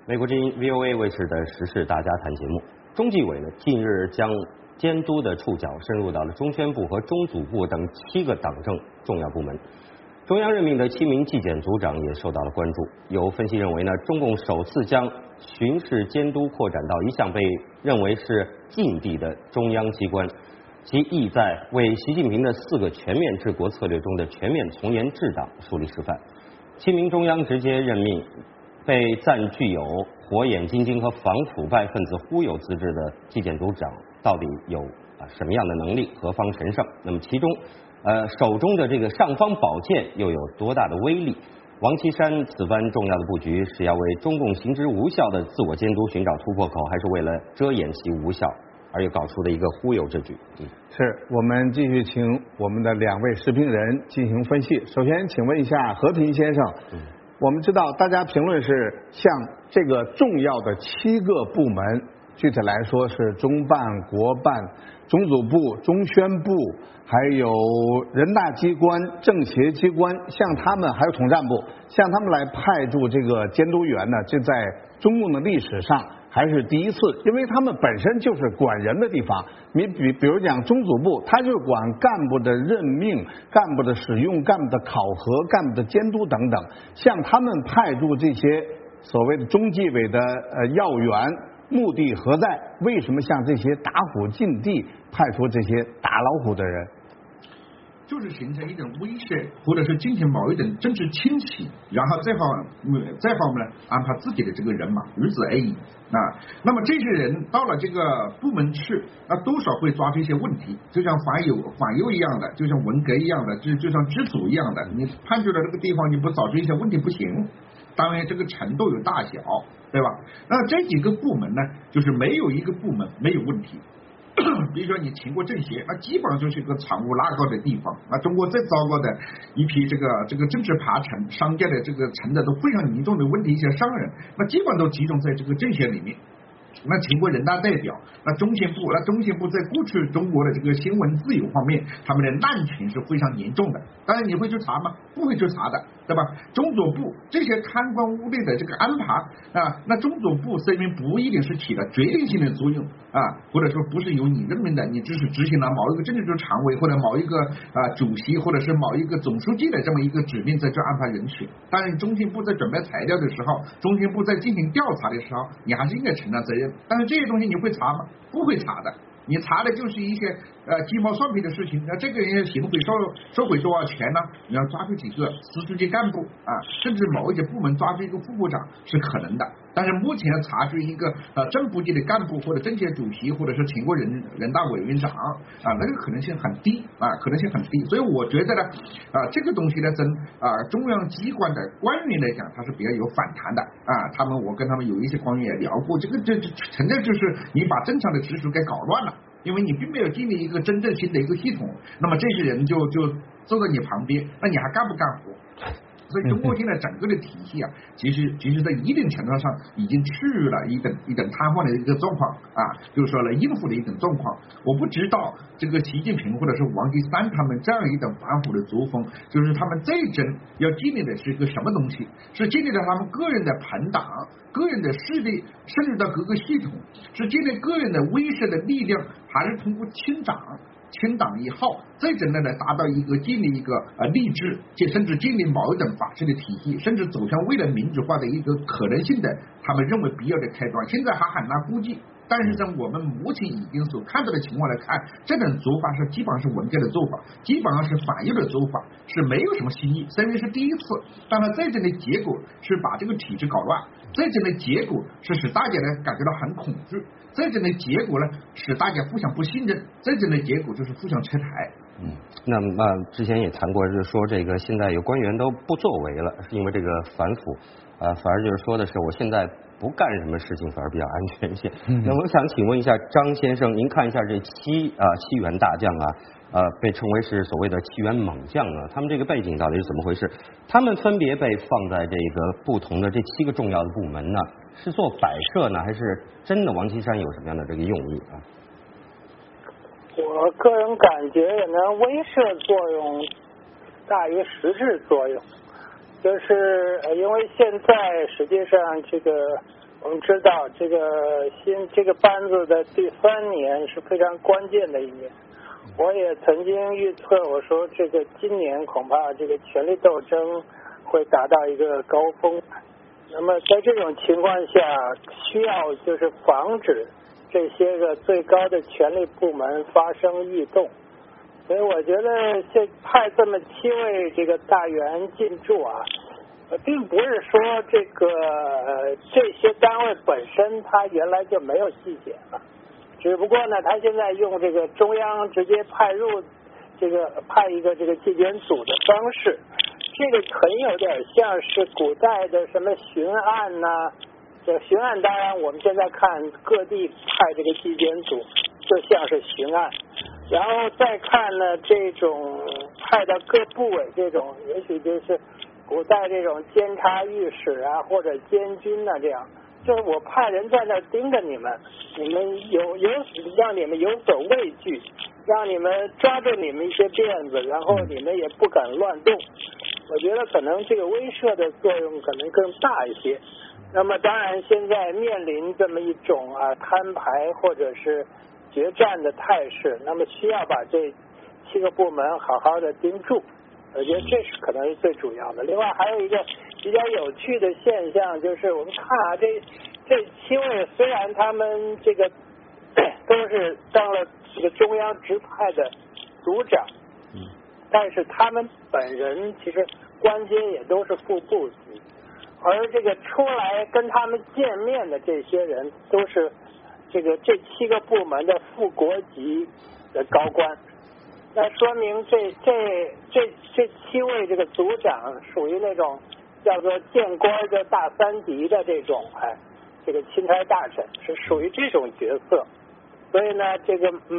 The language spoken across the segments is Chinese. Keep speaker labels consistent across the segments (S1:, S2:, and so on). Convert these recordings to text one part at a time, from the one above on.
S1: 美国之音 VOA 卫视的时事大家谈节目，中纪委呢近日将监督的触角深入到了中宣部和中组部等7个党政重要部门。中央任命的7名纪检组长也受到了关注。有分析认为呢，中共首次将巡视监督扩展到一项被认为是禁地的中央机关，其意在为习近平的4个全面治国策略中的全面从严治党树立示范。7名中央直接任命被赞具有火眼金睛和防腐败分子忽悠资质的纪检组长到底有什么样的能力，何方神圣？那么其中手中的这个尚方宝剑又有多大的威力？王岐山此番重要的布局是要为中共行之无效的自我监督寻找突破口，还是为了遮掩其无效而又搞出的一个忽悠之举？
S2: 是我们继续请我们的2位时评人进行分析。首先请问一下和平先生，我们知道大家评论是像这个重要的7个部门，具体来说是中办、国办、中组部、中宣部，还有人大机关、政协机关，像他们还有统战部，像他们来派驻这个监督员呢，这在中共的历史上还是第一次，因为他们本身就是管人的地方。你比如讲中组部，他就管干部的任命、干部的使用、干部的考核、干部的监督等等。像他们派驻这些所谓的中纪委的要员，目的何在？为什么向这些打虎禁地派出这些打老虎的人？
S3: 就是形成一种威慑，或者是进行某一种政治清洗，然后再方面呢安排自己的这个人马，如此而已啊。那么这些人到了这个部门去，那多少会抓住一些问题，就像反右一样的，就像文革一样的，就像知足一样的，你判决了这个地方，你不找出一些问题不行。当然这个程度有大小，对吧？那这几个部门呢，就是没有一个部门没有问题。比如说你请过政协，那基本上就是一个藏污纳垢的地方。那中国最糟糕的一批这个政治爬层、商界的这个层的都非常严重的问题，一些商人，那基本上都集中在这个政协里面。那请过人大代表，那中宣部在过去中国的这个新闻自由方面，他们的滥权是非常严重的。当然你会去查吗？不会去查的，对吧？中组部这些贪官污吏的这个安排啊，那中组部虽然不一定是起了决定性的作用啊，或者说不是由你任命的，你只是执行了某一个政治局常委或者某一个主席或者是某一个总书记的这么一个指令，在这安排人选。当然中宣部在准备材料的时候，中宣部在进行调查的时候，你还是应该承担责任。但是这些东西你会查吗？不会查的。你查的就是一些鸡毛蒜皮的事情。那这个人行贿收回多少钱呢？你要抓住几个司级干部啊，甚至某一些部门抓住一个副部长是可能的。但是目前查出一个正部级的干部或者政协主席或者是全国人大委员长啊，那个可能性很低啊，可能性很低。所以我觉得呢这个东西呢，从中央机关的官员来讲，它是比较有反弹的啊。我跟他们有一些官员也聊过，这纯粹就是你把正常的直属给搞乱了。因为你并没有建立一个真正新的一个系统，那么这些人就坐在你旁边，那你还干不干活？所以中国现在整个的体系啊，其实在一定程度上已经趋于了一种瘫痪的一个状况啊，就是说来应付的一种状况。我不知道这个习近平或者是王岐山他们这样一种反腐的作风，就是他们这一针要建立的是一个什么东西？是建立了他们个人的朋党、个人的势力，甚至到各个系统，是建立个人的威慑的力量，还是通过清党以后，再真的来达到一个建立一个励志，甚至建立某一种法治的体系，甚至走向未来民主化的一个可能性的，他们认为必要的开端，现在还很难估计。但是从我们目前已经所看到的情况来看，这种做法是基本上是文革的做法，基本上是反右的做法，是没有什么新意。虽然是第一次，但是这种的结果是把这个体制搞乱，这种的结果是使大家呢感觉到很恐惧，这种的结果呢使大家互相不信任，这种的结果就是互相撤台。
S1: 那么之前也谈过，就是说这个现在有官员都不作为了，是因为这个反腐反而就是说的是我现在不干什么事情反而比较安全一些。那我想请问一下张先生，您看一下这七员大将被称为是所谓的7员猛将他们这个背景到底是怎么回事？他们分别被放在这个不同的这7个重要的部门呢，是做摆设呢，还是真的王岐山有什么样的这个用意啊？
S4: 我个人感觉呢，威慑作用大于实质作用，就是因为现在实际上这个我们知道这个班子的第3年是非常关键的一年。我也曾经预测，我说这个今年恐怕这个权力斗争会达到一个高峰。那么在这种情况下，需要就是防止这些个最高的权力部门发生异动。所以我觉得派这么7位这个大员进驻啊，并不是说这些单位本身它原来就没有纪检了，只不过呢，他现在用这个中央直接派一个这个纪检组的方式，这个很有点像是古代的什么巡案呐。这巡案当然我们现在看各地派这个纪检组就像是巡案，然后再看呢这种派到各部委这种，也许就是古代这种监察御史啊或者监军啊这样，就是我派人在那盯着你们让你们有所畏惧，让你们抓住你们一些辫子，然后你们也不敢乱动。我觉得可能这个威慑的作用可能更大一些。那么当然现在面临这么一种摊牌或者是决战的态势，那么需要把这7个部门好好的盯住，我觉得这是可能是最主要的。另外还有一个比较有趣的现象，就是我们看这7位虽然他们这个都是当了这个中央直派的组长，但是他们本人其实官阶也都是副部级，而这个出来跟他们见面的这些人都是这7个部门的副国级的高官，那说明这7位这个组长属于那种叫做见官就大3级的这种这个钦差大臣，是属于这种角色。所以呢，这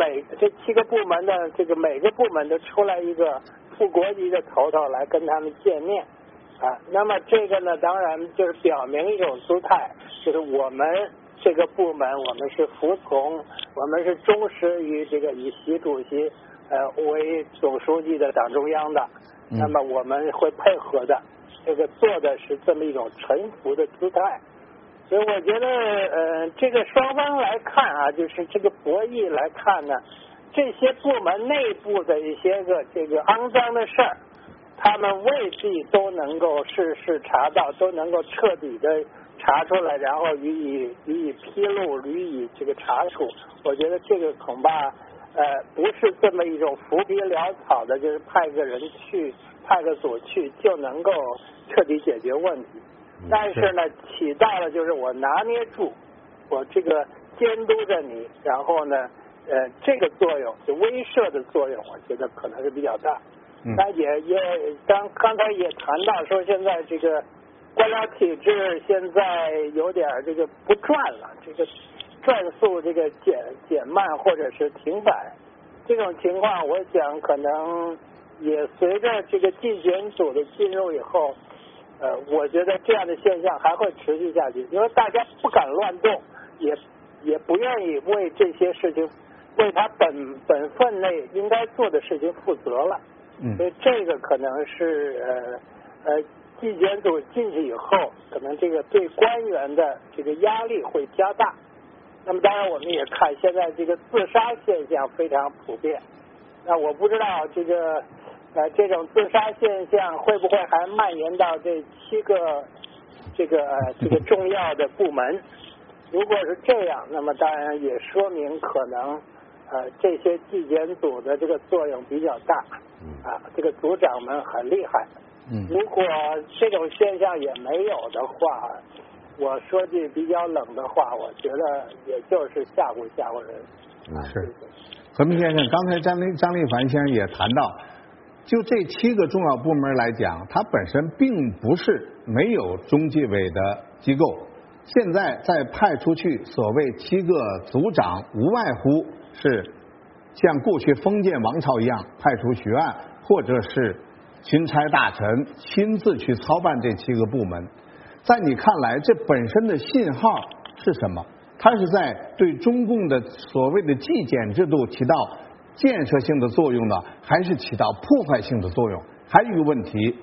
S4: 7个部门的每个部门都出来一个副国级的头来跟他们见面那么这个呢，当然就是表明一种姿态，就是我们这个部门我们是服从，我们是忠实于以习主席为总书记的党中央的，那么我们会配合的，做的是这么一种臣服的姿态。所以我觉得这个双方来看就是这个博弈来看呢，这些部门内部的一些肮脏的事儿，他们未必都能够事事查到，都能够彻底的查出来，然后予以披露，予以查处。我觉得这个恐怕不是这么一种浮皮潦草的，就是派个人去，派个组去就能够彻底解决问题。但是呢，起到了就是我拿捏住，我监督着你，然后呢，这个作用就威慑的作用，我觉得可能是比较大。但刚才也谈到说，现在官僚体制现在有点不转了，转速减慢或者是停摆，这种情况我想可能也随着纪检组的进入以后，我觉得这样的现象还会持续下去，因为大家不敢乱动，也不愿意为这些事情，为他本分内应该做的事情负责了。所以这个可能是纪检组进去以后，可能对官员的压力会加大。那么当然我们也看现在自杀现象非常普遍，那我不知道这种自杀现象会不会还蔓延到这7个重要的部门。如果是这样，那么当然也说明可能这些纪检组的作用比较大组长们很厉害。如果这种现象也没有的话，我说句比较冷的话，我觉得也就是吓唬人。
S2: 是，和平先生，刚才张立凡先生也谈到，就这7个重要部门来讲，它本身并不是没有中纪委的机构，现在再派出去所谓7个组长，无外乎是像过去封建王朝一样派出巡案，或者是钦差大臣亲自去操办这7个部门。在你看来，这本身的信号是什么？它是在对中共的所谓的纪检制度起到建设性的作用呢，还是起到破坏性的作用？还有一个问题，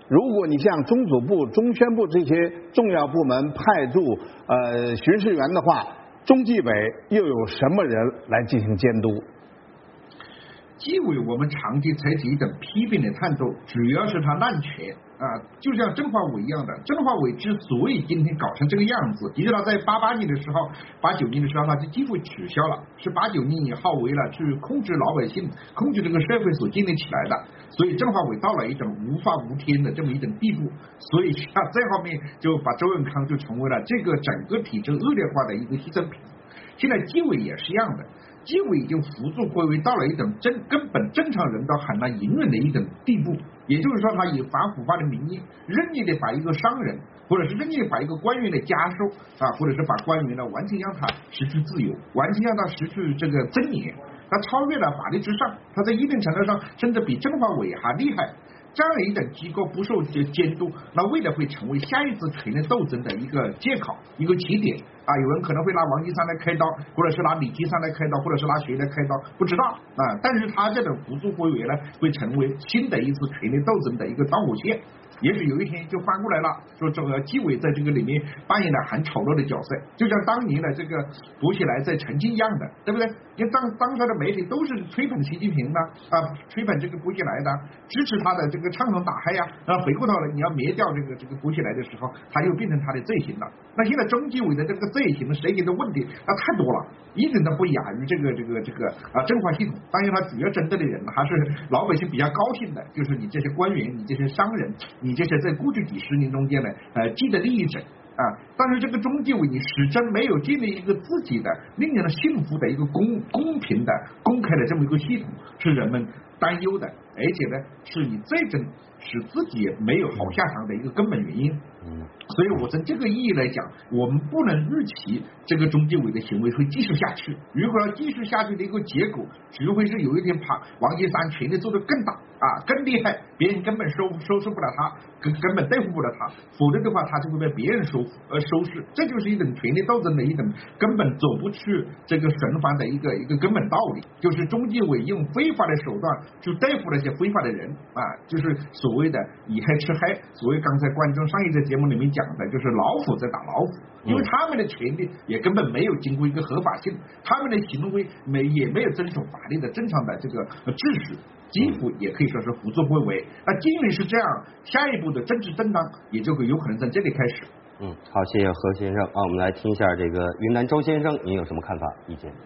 S2: 如果你像中组部、中宣部这些重要部门派驻巡视员的话，中纪委又有什么人来进行监督？
S3: 纪委我们长期采取一种批评的态度，主要是他滥权啊，就像政法委一样的。政法委之所以今天搞成这个样子，的确他在88年的时候、89年的时候，他就几乎取消了，是89年以后为了去控制老百姓、控制这个社会所建立起来的。所以政法委到了一种无法无天的这么一种地步，所以这方面就把周永康就成为了这个整个体制恶劣化的一个牺牲品。现在纪委也是一样的。纪委已经辅助会为到了一种根本正常人都很难隐忍的一种地步，也就是说，他以反腐败的名义，任意的把一个商人，或者是任意的把一个官员的家属啊，或者是把官员呢完全让他失去自由，完全让他失去这个尊严，他超越了法律之上，他在一定程度上甚至比政法委还厉害。这样的一种机构不受监督，那未来会成为下一次权力斗争的一个借口、一个起点啊！有人可能会拿王岐山来开刀，或者是拿李济山来开刀，或者是拿谁来开刀，不知道啊。但是他这种辅助会员呢，会成为新的一次权力斗争的一个导火线。也许有一天就翻过来了，说这个纪委在这个里面扮演了很丑陋的角色，就像当年的这个薄熙来在澄清一样的，对不对？因为当时的媒体都是吹捧习近平的啊，吹捧这个薄熙来的，支持他的这个唱红打黑呀。然后回过头来，你要灭掉这个薄熙来的时候，他又变成他的罪行了。那现在中纪委的这个罪行涉及的问题那太多了，一点都不亚于这个政法系统。当然，他主要针对的人还是老百姓比较高兴的，就是你这些官员，你这些商人，你这些在过去几十年中间呢既得利益者啊。但是这个中纪委你始终没有建立一个自己的令人信服的一个公平的公开的这么一个系统，是人们担忧的，而且呢是你最终使自己没有好下场的一个根本原因。所以我从这个意义来讲，我们不能预期这个中纪委的行为会继续下去。如果要继续下去的一个结果，只会是有一天把王岐山权力做得更大啊，更厉害，别人根本收拾不了他，根本对付不了他，否则的话他就会被别人收拾。这就是一种权力斗争的一种根本走不去这个循环的一个根本道理，就是中纪委用非法的手段去对付那些非法的人啊，就是所谓的以黑吃黑。所谓刚才观众上一节节目里面讲的，就是老虎在打老虎，因为他们的权利也根本没有经过一个合法性，他们的行为也没有遵守法律的正常的这个秩序，几乎也可以说是胡作非为。那既然是这样，下一步的政治震荡也就有可能在这里开始。
S1: 好，谢谢何先生啊，我们来听一下这个云南周先生，您有什么看法意见？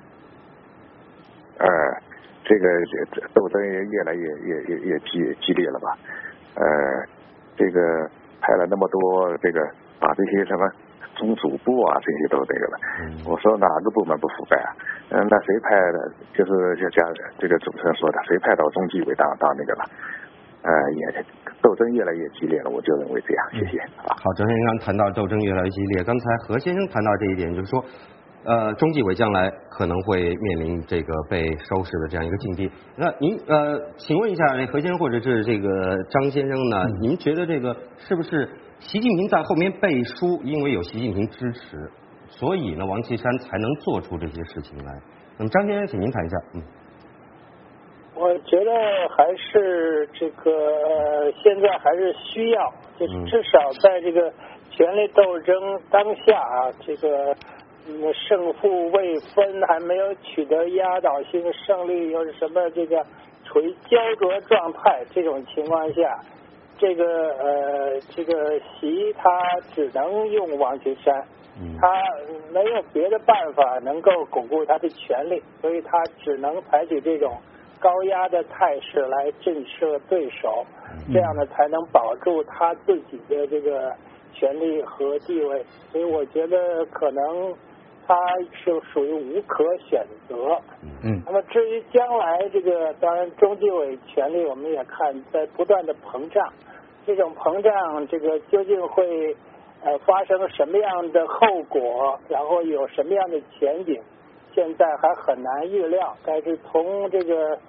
S5: 这个斗争也越来越激烈了吧？这个派了那么多把这些什么中组部啊这些都这个了。我说哪个部门不腐败啊？那谁派的？就是像这个主持人说的，谁派到中纪委当那个了？也斗争越来越激烈了，我就认为这样。谢谢。
S1: 好，周先生谈到斗争越来越激烈，刚才何先生谈到这一点，就是说。中纪委将来可能会面临这个被收拾的这样一个境地。那您请问一下何先生或者是这个张先生呢？您觉得这个是不是习近平在后面背书，因为有习近平支持，所以呢王岐山才能做出这些事情来？那么张先生，请您谈一下。
S4: 我觉得还是这个现在还是需要，就是至少在这个权力斗争当下啊，这个。胜负未分，还没有取得压倒性胜利，又是什么这个处于焦灼状态这种情况下，这个习他只能用王岐山，他没有别的办法能够巩固他的权力，所以他只能采取这种高压的态势来震慑对手，这样呢才能保住他自己的这个权力和地位。所以我觉得可能。它是属于无可选择。那么至于将来这个，当然中纪委权力我们也看在不断的膨胀，这种膨胀这个究竟会发生什么样的后果，然后有什么样的前景，现在还很难预料。但是从这个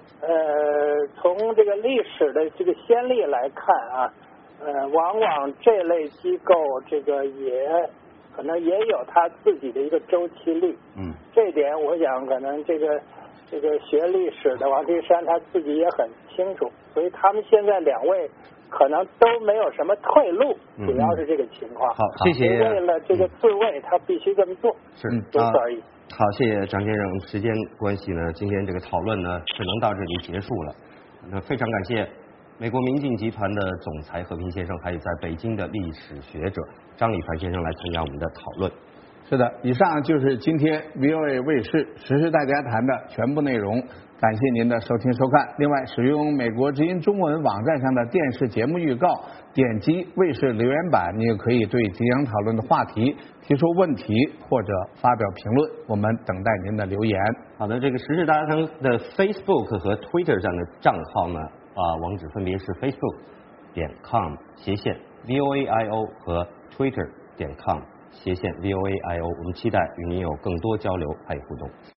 S4: 历史的这个先例来看啊，往往这类机构这个可能也有他自己的一个周期率，这一点我想可能这个学历史的王岐山他自己也很清楚，所以他们现在两位可能都没有什么退路，主要是这个情况。
S1: 好，谢谢。
S4: 为了这个自卫，他必须这么做，
S1: 是
S4: 仅此而已。
S1: 好，谢谢张先生。时间关系呢，今天这个讨论呢，只能到这里结束了。那非常感谢美国明镜集团的总裁和平先生，还有在北京的历史学者张礼凡先生来参加我们的讨论。
S2: 是的，以上就是今天 VOA 卫视时事大家谈的全部内容。感谢您的收听收看。另外，使用美国之音中文网站上的电视节目预告，点击卫视留言板，你也可以对即将讨论的话题提出问题或者发表评论，我们等待您的留言。
S1: 好的，这个时事大家谈的 Facebook 和 Twitter 上的账号呢，网址分别是 facebook.com/VOAIO 和 Twitter.com/VOAIO。我们期待与您有更多交流还有互动。